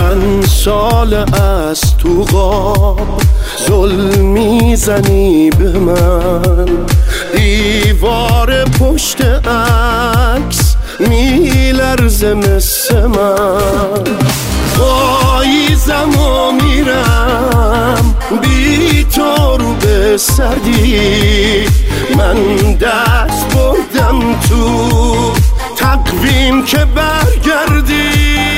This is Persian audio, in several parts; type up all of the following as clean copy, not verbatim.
چند سال از تو غاب ظلم میزنی به من، دیوار پشت عکس میلرزه مثل من. پاییزم و میرم بی تو رو به سردی، من دست بردم تو تقویم که برگردی.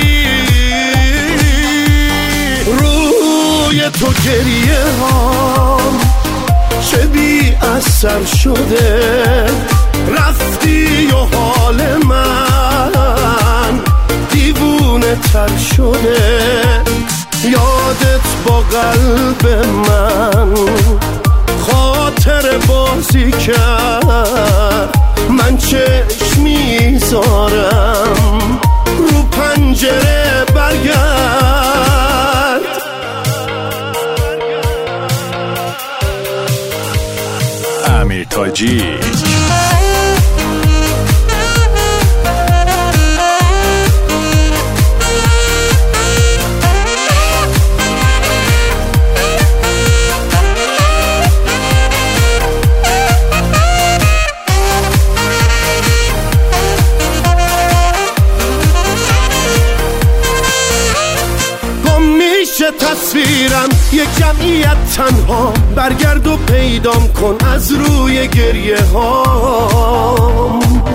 روی تو گریه هام چه بی اثر شده، رفتی و حال من دیوونه تر شده. یادت با قلب من خاطر بازی کرد، من چشم میذارم رو پنجره برگرد. امیر تاجی تصویرم یک جمعیت تنها، برگرد و پیدام کن از روی گریه ها.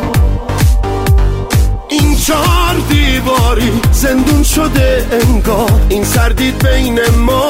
این چار دیواری زندون شده انگار، این سردید بین ما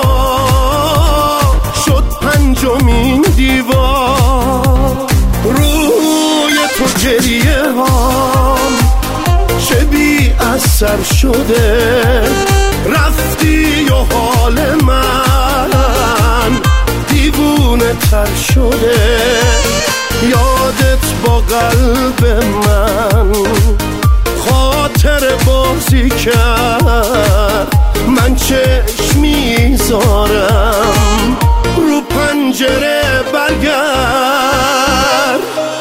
شد پنجمین دیوار. روی تو گریه ها چه بی اثر شده، رفتی و حال من دیوونه تر شده. یادت با قلب من خاطر بازی کرد، من چشم میذارم رو پنجره برگرد.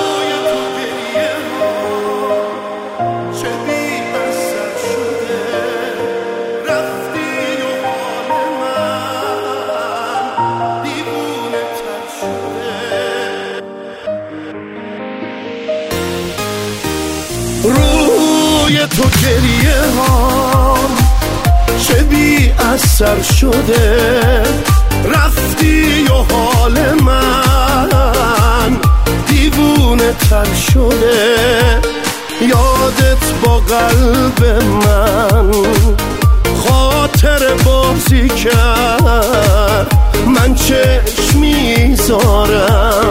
روی تو گریه ها چه بی اثر شده، رفتی و حال من دیوونه تر شده. یادت با قلب من خاطر بازی کرد، من چشم میذارم